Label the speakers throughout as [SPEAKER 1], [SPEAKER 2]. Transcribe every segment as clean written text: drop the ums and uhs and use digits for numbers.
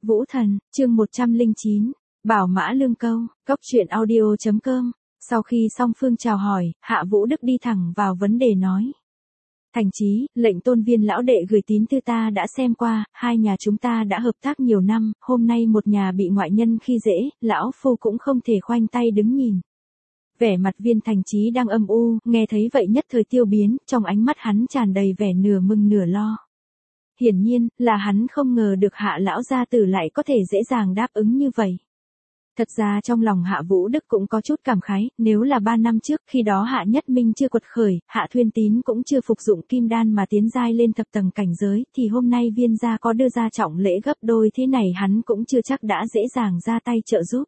[SPEAKER 1] Vũ Thần, chương 109, Bảo Mã Lương Câu, Cốc truyện audio.com. Sau khi song phương chào hỏi, Hạ Vũ Đức đi thẳng vào vấn đề nói. Thành chí, lệnh tôn viên lão đệ gửi tín thư ta đã xem qua, hai nhà chúng ta đã hợp tác nhiều năm, hôm nay một nhà bị ngoại nhân khi dễ, lão phu cũng không thể khoanh tay đứng nhìn. Vẻ mặt Viên Thành Chí đang âm u, nghe thấy vậy nhất thời tiêu biến, trong ánh mắt hắn tràn đầy vẻ nửa mừng nửa lo. Hiển nhiên, là hắn không ngờ được Hạ lão gia tử lại có thể dễ dàng đáp ứng như vậy. Thật ra trong lòng Hạ Vũ Đức cũng có chút cảm khái, nếu là 3 năm trước, khi đó Hạ Nhất Minh chưa quật khởi, Hạ Thuyên Tín cũng chưa phục dụng kim đan mà tiến giai lên thập tầng cảnh giới, thì hôm nay Viên gia có đưa ra trọng lễ gấp đôi thế này hắn cũng chưa chắc đã dễ dàng ra tay trợ giúp.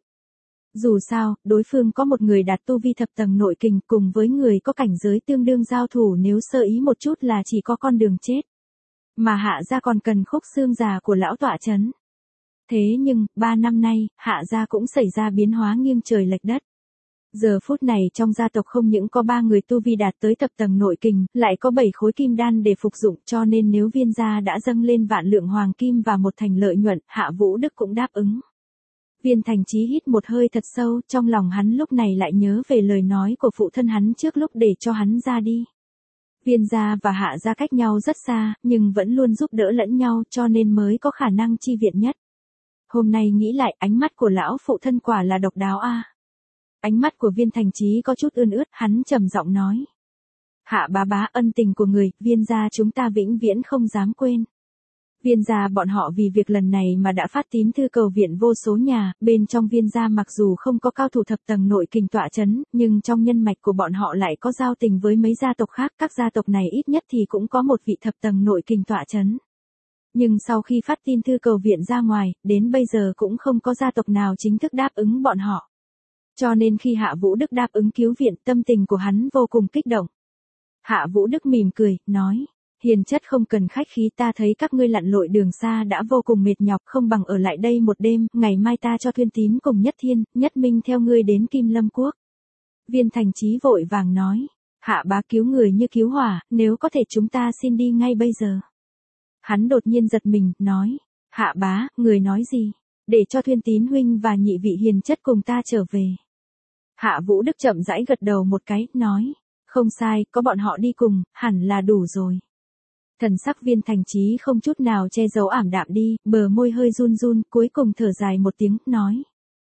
[SPEAKER 1] Dù sao, đối phương có một người đạt tu vi thập tầng nội kình cùng với người có cảnh giới tương đương giao thủ, nếu sơ ý một chút là chỉ có con đường chết. Mà Hạ gia còn cần khúc xương già của lão tọa chấn. Thế nhưng, 3 năm nay, Hạ gia cũng xảy ra biến hóa nghiêng trời lệch đất. Giờ phút này trong gia tộc không những có 3 người tu vi đạt tới thập tầng nội kình, lại có 7 khối kim đan để phục dụng, cho nên nếu Viên gia đã dâng lên vạn lượng hoàng kim và một thành lợi nhuận, Hạ Vũ Đức cũng đáp ứng. Viên Thành Chí hít một hơi thật sâu, trong lòng hắn lúc này lại nhớ về lời nói của phụ thân hắn trước lúc để cho hắn ra đi. Viên gia và Hạ gia cách nhau rất xa, nhưng vẫn luôn giúp đỡ lẫn nhau cho nên mới có khả năng chi viện nhất. Hôm nay nghĩ lại, ánh mắt của lão phụ thân quả là độc đáo a. Ánh mắt của Viên Thành Chí có chút ươn ướt, hắn trầm giọng nói. Hạ bá bá, ân tình của người, Viên gia chúng ta vĩnh viễn không dám quên. Viên gia bọn họ vì việc lần này mà đã phát tín thư cầu viện vô số nhà, bên trong Viên gia mặc dù không có cao thủ thập tầng nội kình tọa chấn, nhưng trong nhân mạch của bọn họ lại có giao tình với mấy gia tộc khác, các gia tộc này ít nhất thì cũng có một vị thập tầng nội kình tọa chấn. Nhưng sau khi phát tin thư cầu viện ra ngoài, đến bây giờ cũng không có gia tộc nào chính thức đáp ứng bọn họ. Cho nên khi Hạ Vũ Đức đáp ứng cứu viện, tâm tình của hắn vô cùng kích động. Hạ Vũ Đức mỉm cười, nói. Hiền chất không cần khách khí, ta thấy các ngươi lặn lội đường xa đã vô cùng mệt nhọc, không bằng ở lại đây một đêm, ngày mai ta cho Thuyên Tín cùng Nhất Thiên, Nhất Minh theo ngươi đến Kim Lâm Quốc. Viên Thành Chí vội vàng nói, Hạ bá cứu người như cứu hỏa, nếu có thể chúng ta xin đi ngay bây giờ. Hắn đột nhiên giật mình, nói, Hạ bá, người nói gì, để cho Thuyên Tín huynh và nhị vị hiền chất cùng ta trở về. Hạ Vũ Đức chậm rãi gật đầu một cái, nói, không sai, có bọn họ đi cùng, hẳn là đủ rồi. Thần sắc Viên Thành Chí không chút nào che giấu ảm đạm đi, bờ môi hơi run run, cuối cùng thở dài một tiếng, nói.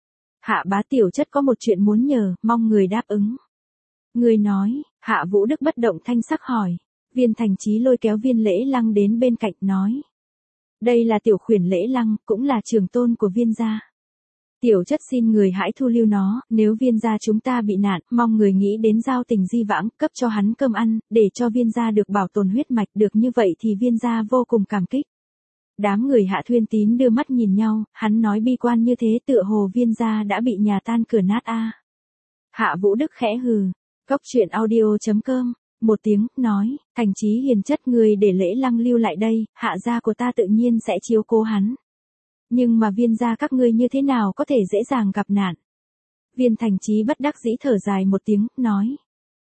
[SPEAKER 1] Hạ bá tiểu chất có một chuyện muốn nhờ, mong người đáp ứng. Người nói, Hạ Vũ Đức bất động thanh sắc hỏi. Viên Thành Chí lôi kéo Viên Lễ Lăng đến bên cạnh, nói. Đây là tiểu khuyển Lễ Lăng, cũng là trường tôn của Viên gia. Tiểu chất xin người hãy thu lưu nó, nếu Viên gia chúng ta bị nạn, mong người nghĩ đến giao tình di vãng, cấp cho hắn cơm ăn, để cho Viên gia được bảo tồn huyết mạch, được như vậy thì Viên gia vô cùng cảm kích. Đám người Hạ Thuyên Tín đưa mắt nhìn nhau, hắn nói bi quan như thế tựa hồ Viên gia đã bị nhà tan cửa nát a. Hạ Vũ Đức khẽ hừ, Cốc truyện audio.com, một tiếng, nói, Thành Chí hiền chất người để Lễ Lăng lưu lại đây, Hạ gia của ta tự nhiên sẽ chiếu cố hắn. Nhưng mà Viên gia các ngươi như thế nào có thể dễ dàng gặp nạn. Viên Thành Chí bất đắc dĩ thở dài một tiếng, nói.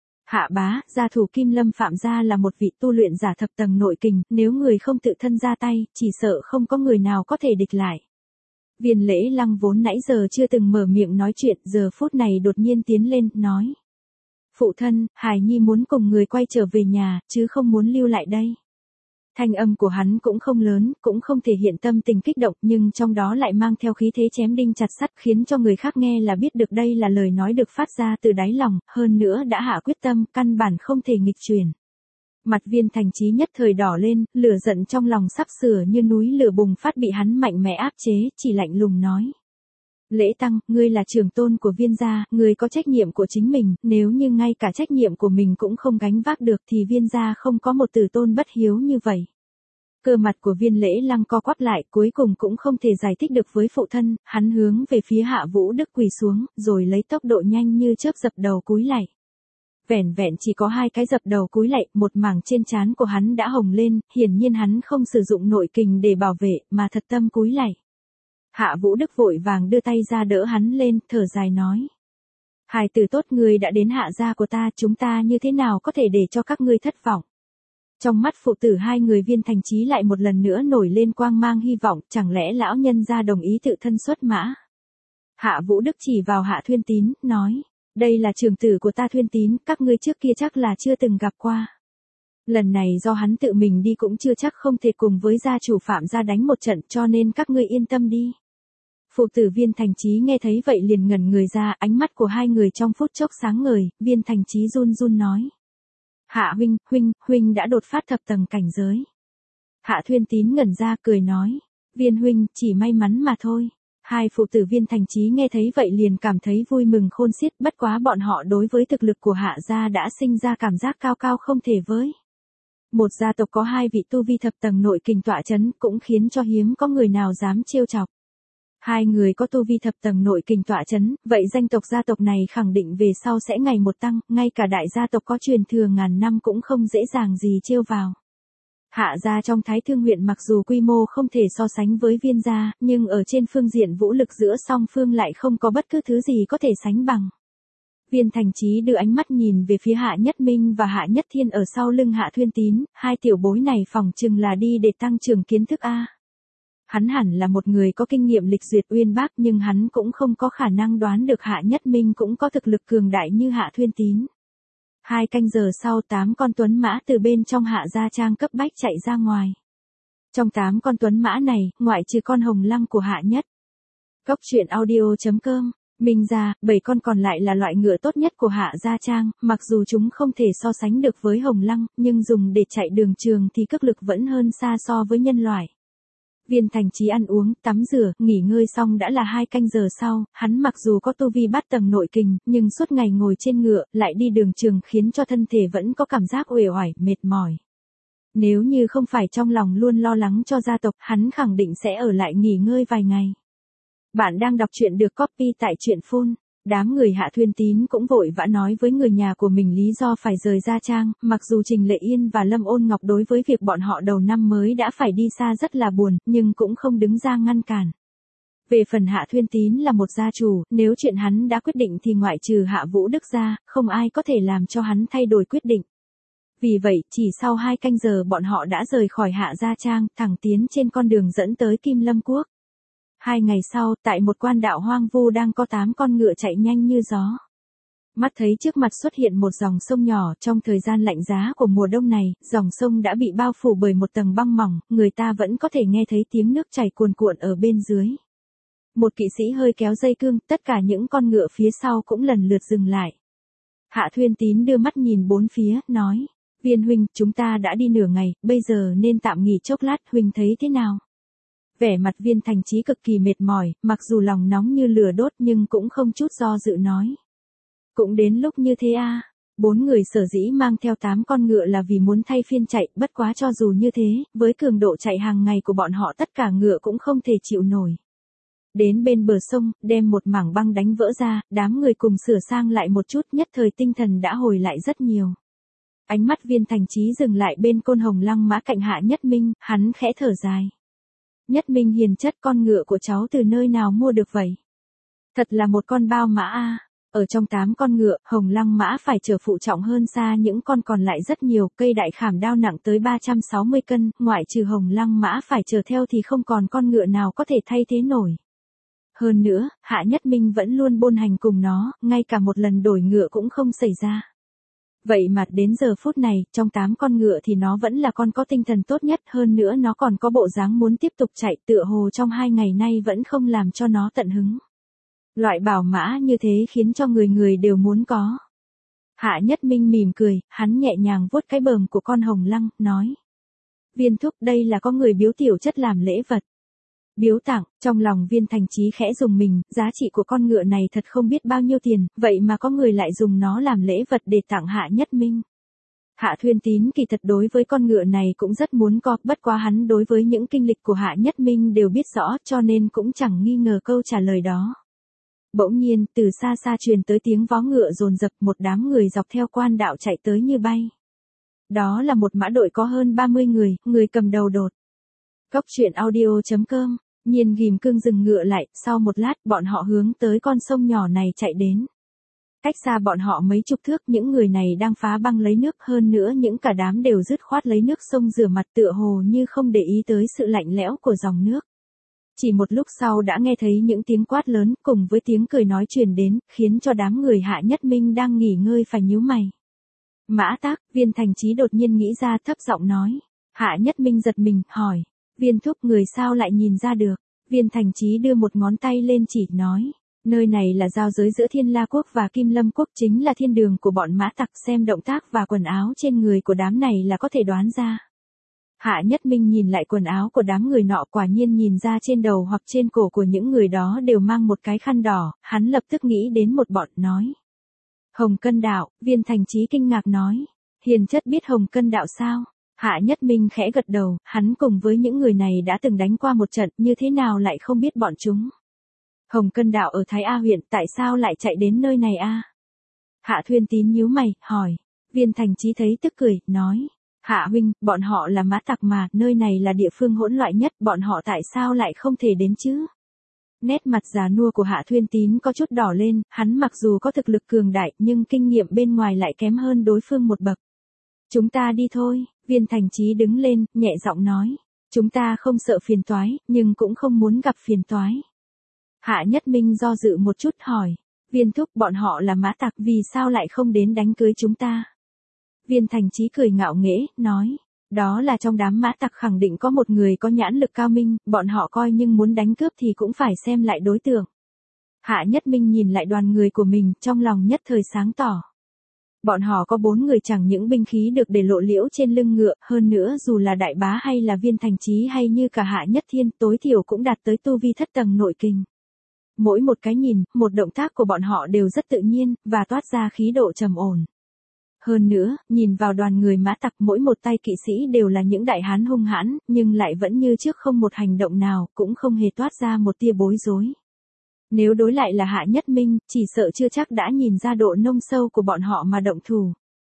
[SPEAKER 1] Hạ bá, gia thủ Kim Lâm Phạm gia là một vị tu luyện giả thập tầng nội kình, nếu người không tự thân ra tay, chỉ sợ không có người nào có thể địch lại. Viên Lễ Lăng vốn nãy giờ chưa từng mở miệng nói chuyện, giờ phút này đột nhiên tiến lên, nói. Phụ thân, Hải Nhi muốn cùng người quay trở về nhà, chứ không muốn lưu lại đây. Thanh âm của hắn cũng không lớn, cũng không thể hiện tâm tình kích động, nhưng trong đó lại mang theo khí thế chém đinh chặt sắt, khiến cho người khác nghe là biết được đây là lời nói được phát ra từ đáy lòng, hơn nữa đã hạ quyết tâm, căn bản không thể nghịch chuyển. Mặt Viên Thành Chí nhất thời đỏ lên, lửa giận trong lòng sắp sửa như núi lửa bùng phát bị hắn mạnh mẽ áp chế, chỉ lạnh lùng nói. Lễ Tăng, ngươi là trưởng tôn của Viên gia, ngươi có trách nhiệm của chính mình, nếu như ngay cả trách nhiệm của mình cũng không gánh vác được thì Viên gia không có một tử tôn bất hiếu như vậy. Cơ mặt của Viên Lễ Lăng co quắp lại, cuối cùng cũng không thể giải thích được với phụ thân, hắn hướng về phía Hạ Vũ Đức quỳ xuống, rồi lấy tốc độ nhanh như chớp dập đầu cúi lạy. Vẻn vẹn chỉ có 2 cái dập đầu cúi lạy, một mảng trên trán của hắn đã hồng lên, hiển nhiên hắn không sử dụng nội kình để bảo vệ, mà thật tâm cúi lạy. Hạ Vũ Đức vội vàng đưa tay ra đỡ hắn lên, thở dài nói. Hài tử tốt, người đã đến Hạ gia của ta, chúng ta như thế nào có thể để cho các ngươi thất vọng. Trong mắt phụ tử hai người Viên Thành Chí lại một lần nữa nổi lên quang mang hy vọng, chẳng lẽ lão nhân gia đồng ý tự thân xuất mã. Hạ Vũ Đức chỉ vào Hạ Thuyên Tín, nói, đây là trưởng tử của ta Thuyên Tín, các ngươi trước kia chắc là chưa từng gặp qua. Lần này do hắn tự mình đi cũng chưa chắc không thể cùng với gia chủ Phạm gia đánh một trận, cho nên các ngươi yên tâm đi. Phụ tử Viên Thành Chí nghe thấy vậy liền ngẩn người ra, ánh mắt của hai người trong phút chốc sáng ngời, Viên Thành Chí run run nói. Hạ huynh đã đột phát thập tầng cảnh giới. Hạ Thuyên Tín ngẩn ra cười nói, Viên huynh, chỉ may mắn mà thôi. Hai phụ tử Viên Thành Chí nghe thấy vậy liền cảm thấy vui mừng khôn xiết, bất quá bọn họ đối với thực lực của Hạ gia đã sinh ra cảm giác cao cao không thể với. Một gia tộc có hai vị tu vi thập tầng nội kình tọa chấn cũng khiến cho hiếm có người nào dám trêu chọc. Hai người có tu vi thập tầng nội kình tọa chấn, vậy danh tộc gia tộc này khẳng định về sau sẽ ngày một tăng, ngay cả đại gia tộc có truyền thừa ngàn năm cũng không dễ dàng gì trêu vào. Hạ gia trong Thái Thương huyện mặc dù quy mô không thể so sánh với Viên gia, nhưng ở trên phương diện vũ lực giữa song phương lại không có bất cứ thứ gì có thể sánh bằng. Viên Thành Chí đưa ánh mắt nhìn về phía Hạ Nhất Minh và Hạ Nhất Thiên ở sau lưng Hạ Thuyên Tín, hai tiểu bối này phỏng chừng là đi để tăng trưởng kiến thức a. Hắn hẳn là một người có kinh nghiệm lịch duyệt uyên bác nhưng hắn cũng không có khả năng đoán được Hạ Nhất Minh cũng có thực lực cường đại như Hạ Thuyên Tín. 2 canh giờ sau 8 con tuấn mã từ bên trong Hạ gia trang cấp bách chạy ra ngoài. Trong 8 con tuấn mã này, ngoại trừ con hồng lăng của Hạ Nhất. Cốc truyện audio.com, Minh ra, 7 con còn lại là loại ngựa tốt nhất của Hạ gia trang, mặc dù chúng không thể so sánh được với hồng lăng, nhưng dùng để chạy đường trường thì cước lực vẫn hơn xa so với nhân loại. Viên Thành Chí ăn uống, tắm rửa, nghỉ ngơi xong đã là 2 canh giờ sau, hắn mặc dù có tu vi bát tầng nội kình, nhưng suốt ngày ngồi trên ngựa, lại đi đường trường khiến cho thân thể vẫn có cảm giác uể oải, mệt mỏi. Nếu như không phải trong lòng luôn lo lắng cho gia tộc, hắn khẳng định sẽ ở lại nghỉ ngơi vài ngày. Bạn đang đọc truyện được copy tại truyện phun. Đám người Hạ Thuyên Tín cũng vội vã nói với người nhà của mình lý do phải rời Gia Trang, mặc dù Trình Lệ Yên và Lâm Ôn Ngọc đối với việc bọn họ đầu năm mới đã phải đi xa rất là buồn, nhưng cũng không đứng ra ngăn cản. Về phần Hạ Thuyên Tín là một gia chủ, nếu chuyện hắn đã quyết định thì ngoại trừ Hạ Vũ Đức ra, không ai có thể làm cho hắn thay đổi quyết định. Vì vậy, chỉ sau 2 canh giờ bọn họ đã rời khỏi Hạ Gia Trang, thẳng tiến trên con đường dẫn tới Kim Lâm Quốc. 2 ngày sau, tại một quan đạo hoang vu đang có 8 con ngựa chạy nhanh như gió. Mắt thấy trước mặt xuất hiện một dòng sông nhỏ, trong thời gian lạnh giá của mùa đông này, dòng sông đã bị bao phủ bởi một tầng băng mỏng, người ta vẫn có thể nghe thấy tiếng nước chảy cuồn cuộn ở bên dưới. Một kỵ sĩ hơi kéo dây cương, tất cả những con ngựa phía sau cũng lần lượt dừng lại. Hạ Thuyên Tín đưa mắt nhìn bốn phía, nói, Viên huynh, chúng ta đã đi nửa ngày, bây giờ nên tạm nghỉ chốc lát, huynh thấy thế nào? Vẻ mặt Viên Thành Chí cực kỳ mệt mỏi, mặc dù lòng nóng như lửa đốt nhưng cũng không chút do dự nói. Cũng đến lúc như thế a. 4 người sở dĩ mang theo 8 con ngựa là vì muốn thay phiên chạy, bất quá cho dù như thế, với cường độ chạy hàng ngày của bọn họ tất cả ngựa cũng không thể chịu nổi. Đến bên bờ sông, đem một mảng băng đánh vỡ ra, đám người cùng sửa sang lại một chút, nhất thời tinh thần đã hồi lại rất nhiều. Ánh mắt Viên Thành Chí dừng lại bên côn hồng lăng mã cạnh Hạ Nhất Minh, hắn khẽ thở dài. Nhất Minh hiền chất, con ngựa của cháu từ nơi nào mua được vậy? Thật là một con bao mã a. Ở trong 8 con ngựa, hồng lăng mã phải chở phụ trọng hơn xa những con còn lại rất nhiều, cây đại khảm đao nặng tới 360 cân, ngoại trừ hồng lăng mã phải chở theo thì không còn con ngựa nào có thể thay thế nổi. Hơn nữa, Hạ Nhất Minh vẫn luôn bôn hành cùng nó, ngay cả một lần đổi ngựa cũng không xảy ra. Vậy mà đến giờ phút này, trong 8 con ngựa thì nó vẫn là con có tinh thần tốt nhất, hơn nữa nó còn có bộ dáng muốn tiếp tục chạy, tựa hồ trong 2 ngày nay vẫn không làm cho nó tận hứng. Loại bảo mã như thế khiến cho người người đều muốn có. Hạ Nhất Minh mỉm cười, hắn nhẹ nhàng vuốt cái bờm của con hồng lăng, nói. Viên thúc, đây là có người biếu tiểu chất làm lễ vật. Biếu tặng, trong lòng Viên Thành Chí khẽ dùng mình, giá trị của con ngựa này thật không biết bao nhiêu tiền, vậy mà có người lại dùng nó làm lễ vật để tặng Hạ Nhất Minh. Hạ Thuyên Tín kỳ thật đối với con ngựa này cũng rất muốn có, bất quá hắn đối với những kinh lịch của Hạ Nhất Minh đều biết rõ cho nên cũng chẳng nghi ngờ câu trả lời đó. Bỗng nhiên, từ xa xa truyền tới tiếng vó ngựa dồn dập, một đám người dọc theo quan đạo chạy tới như bay. Đó là một mã đội có hơn 30 người, người cầm đầu đột. Cốc truyện audio.com, Nhiên ghim cương dừng ngựa lại, sau một lát bọn họ hướng tới con sông nhỏ này chạy đến. Cách xa bọn họ mấy chục thước, những người này đang phá băng lấy nước, hơn nữa những cả đám đều dứt khoát lấy nước sông rửa mặt, tựa hồ như không để ý tới sự lạnh lẽo của dòng nước. Chỉ một lúc sau đã nghe thấy những tiếng quát lớn cùng với tiếng cười nói truyền đến, khiến cho đám người Hạ Nhất Minh đang nghỉ ngơi phải nhíu mày. Mã Tác, Viên Thành Chí đột nhiên nghĩ ra, thấp giọng nói. Hạ Nhất Minh giật mình, hỏi. Viên thúc, người sao lại nhìn ra được? Viên Thành Chí đưa một ngón tay lên chỉ, nói. Nơi này là giao giới giữa Thiên La Quốc và Kim Lâm Quốc, chính là thiên đường của bọn Mã Tặc, xem động tác và quần áo trên người của đám này là có thể đoán ra. Hạ Nhất Minh nhìn lại quần áo của đám người nọ, quả nhiên nhìn ra trên đầu hoặc trên cổ của những người đó đều mang một cái khăn đỏ, hắn lập tức nghĩ đến một bọn, nói. Hồng Cân Đạo, Viên Thành Chí kinh ngạc nói. Hiền chất biết Hồng Cân Đạo sao? Hạ Nhất Minh khẽ gật đầu, hắn cùng với những người này đã từng đánh qua một trận, như thế nào lại không biết bọn chúng. Hồng Cân Đạo ở Thái A huyện, tại sao lại chạy đến nơi này a? Hạ Thuyên Tín nhíu mày, hỏi. Viên Thành Chí thấy tức cười, nói. Hạ huynh, bọn họ là Mã Tặc mà, nơi này là địa phương hỗn loạn nhất, bọn họ tại sao lại không thể đến chứ? Nét mặt già nua của Hạ Thuyên Tín có chút đỏ lên, hắn mặc dù có thực lực cường đại nhưng kinh nghiệm bên ngoài lại kém hơn đối phương một bậc. Chúng ta đi thôi, Viên Thành Chí đứng lên, nhẹ giọng nói. Chúng ta không sợ phiền toái, nhưng cũng không muốn gặp phiền toái. Hạ Nhất Minh do dự một chút, hỏi. Viên thúc, bọn họ là Mã Tặc, vì sao lại không đến đánh cưới chúng ta? Viên Thành Chí cười ngạo nghễ, nói. Đó là trong đám Mã Tặc khẳng định có một người có nhãn lực cao minh, bọn họ coi nhưng muốn đánh cướp thì cũng phải xem lại đối tượng. Hạ Nhất Minh nhìn lại đoàn người của mình, trong lòng nhất thời sáng tỏ. Bọn họ có 4 người, chẳng những binh khí được để lộ liễu trên lưng ngựa, hơn nữa dù là Đại Bá hay là Viên Thành Chí hay như cả Hạ Nhất Thiên, tối thiểu cũng đạt tới tu vi thất tầng nội kình. Mỗi một cái nhìn, một động tác của bọn họ đều rất tự nhiên, và toát ra khí độ trầm ổn. Hơn nữa, nhìn vào đoàn người Mã Tặc, mỗi một tay kỵ sĩ đều là những đại hán hung hãn, nhưng lại vẫn như trước, không một hành động nào, cũng không hề toát ra một tia bối rối. Nếu đối lại là Hạ Nhất Minh, chỉ sợ chưa chắc đã nhìn ra độ nông sâu của bọn họ mà động thủ.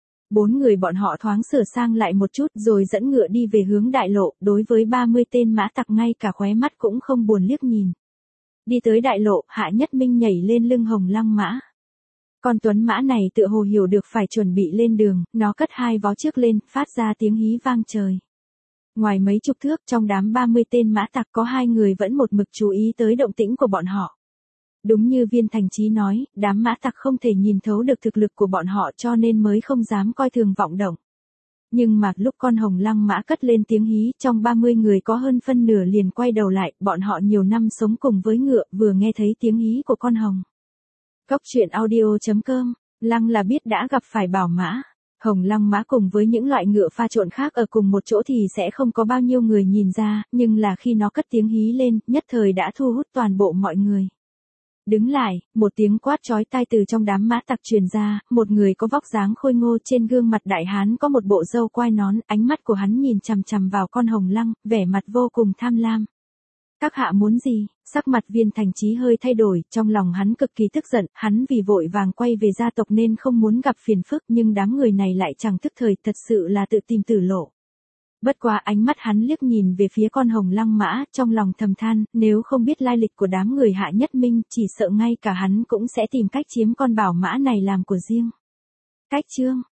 [SPEAKER 1] 4 người bọn họ thoáng sửa sang lại một chút rồi dẫn ngựa đi về hướng đại lộ, đối với 30 tên Mã Tặc ngay cả khóe mắt cũng không buồn liếc nhìn. Đi tới đại lộ, Hạ Nhất Minh nhảy lên lưng Hồng Lăng mã. Con tuấn mã này tựa hồ hiểu được phải chuẩn bị lên đường, nó cất 2 vó trước lên, phát ra tiếng hí vang trời. Ngoài mấy chục thước, trong đám 30 tên Mã Tặc có 2 người vẫn một mực chú ý tới động tĩnh của bọn họ. Đúng như Viên Thành Chí nói, đám Mã Tặc không thể nhìn thấu được thực lực của bọn họ cho nên mới không dám coi thường vọng động. Nhưng mà lúc con Hồng Lăng mã cất lên tiếng hí, trong 30 người có hơn phân nửa liền quay đầu lại, bọn họ nhiều năm sống cùng với ngựa, vừa nghe thấy tiếng hí của con Hồng. Cốc truyện audio.com, Lăng là biết đã gặp phải bảo mã. Hồng Lăng mã cùng với những loại ngựa pha trộn khác ở cùng một chỗ thì sẽ không có bao nhiêu người nhìn ra, nhưng là khi nó cất tiếng hí lên, nhất thời đã thu hút toàn bộ mọi người. Đứng lại, một tiếng quát chói tai từ trong đám Mã Tặc truyền ra, một người có vóc dáng khôi ngô, trên gương mặt đại hán có một bộ râu quai nón, ánh mắt của hắn nhìn chằm chằm vào con Hồng Lăng, vẻ mặt vô cùng tham lam. Các hạ muốn gì? Sắc mặt Viên Thành Chí hơi thay đổi, trong lòng hắn cực kỳ tức giận, hắn vì vội vàng quay về gia tộc nên không muốn gặp phiền phức, nhưng đám người này lại chẳng tức thời, thật sự là tự tìm tử lộ. Bất quá ánh mắt hắn liếc nhìn về phía con Hồng Lăng mã, trong lòng thầm than, nếu không biết lai lịch của đám người Hạ Nhất Minh, chỉ sợ ngay cả hắn cũng sẽ tìm cách chiếm con bảo mã này làm của riêng. Cách chương